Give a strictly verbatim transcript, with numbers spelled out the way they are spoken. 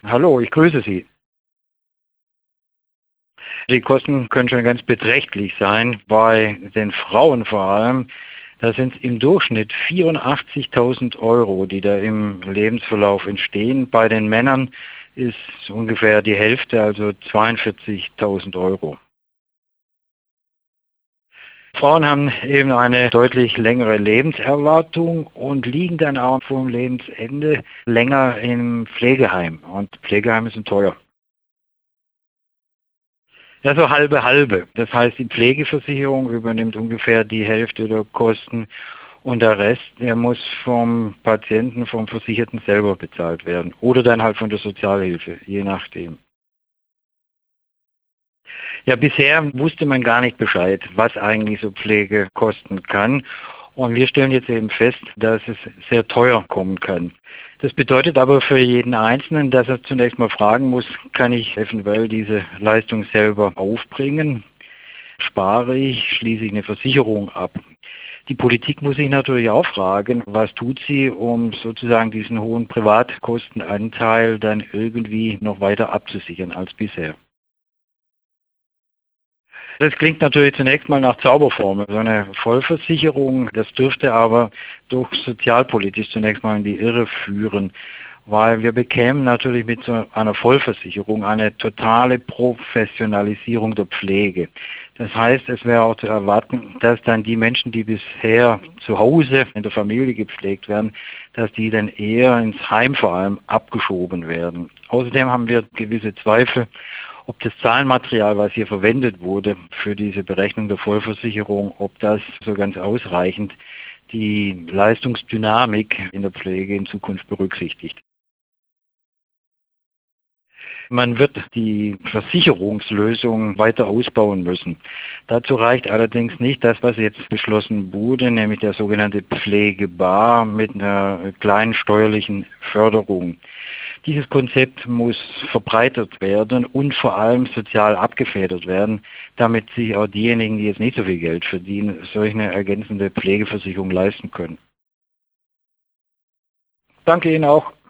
Hallo, ich grüße Sie. Die Kosten können schon ganz beträchtlich sein, bei den Frauen vor allem. Da sind es im Durchschnitt vierundachtzigtausend Euro, die da im Lebensverlauf entstehen. Bei den Männern ist ungefähr die Hälfte, also zweiundvierzigtausend Euro. Frauen haben eben eine deutlich längere Lebenserwartung und liegen dann auch vor dem Lebensende länger im Pflegeheim. Und Pflegeheime sind teuer. Ja, so halbe halbe. Das heißt, die Pflegeversicherung übernimmt ungefähr die Hälfte der Kosten und der Rest, der muss vom Patienten, vom Versicherten selber bezahlt werden oder dann halt von der Sozialhilfe, je nachdem. Ja, bisher wusste man gar nicht Bescheid, was eigentlich so Pflege kosten kann. Und wir stellen jetzt eben fest, dass es sehr teuer kommen kann. Das bedeutet aber für jeden Einzelnen, dass er zunächst mal fragen muss, kann ich eventuell diese Leistung selber aufbringen? Spare ich, schließe ich eine Versicherung ab? Die Politik muss sich natürlich auch fragen, was tut sie, um sozusagen diesen hohen Privatkostenanteil dann irgendwie noch weiter abzusichern als bisher. Das klingt natürlich zunächst mal nach Zauberformel, so eine Vollversicherung. Das dürfte aber durch sozialpolitisch zunächst mal in die Irre führen, weil wir bekämen natürlich mit so einer Vollversicherung eine totale Professionalisierung der Pflege. Das heißt, es wäre auch zu erwarten, dass dann die Menschen, die bisher zu Hause in der Familie gepflegt werden, dass die dann eher ins Heim vor allem abgeschoben werden. Außerdem haben wir gewisse Zweifel, ob das Zahlenmaterial, was hier verwendet wurde für diese Berechnung der Vollversicherung, ob das so ganz ausreichend die Leistungsdynamik in der Pflege in Zukunft berücksichtigt. Man wird die Versicherungslösung weiter ausbauen müssen. Dazu reicht allerdings nicht das, was jetzt beschlossen wurde, nämlich der sogenannte Pflegebar mit einer kleinen steuerlichen Förderung. Dieses Konzept muss verbreitert werden und vor allem sozial abgefedert werden, damit sich auch diejenigen, die jetzt nicht so viel Geld verdienen, solch eine ergänzende Pflegeversicherung leisten können. Danke Ihnen auch.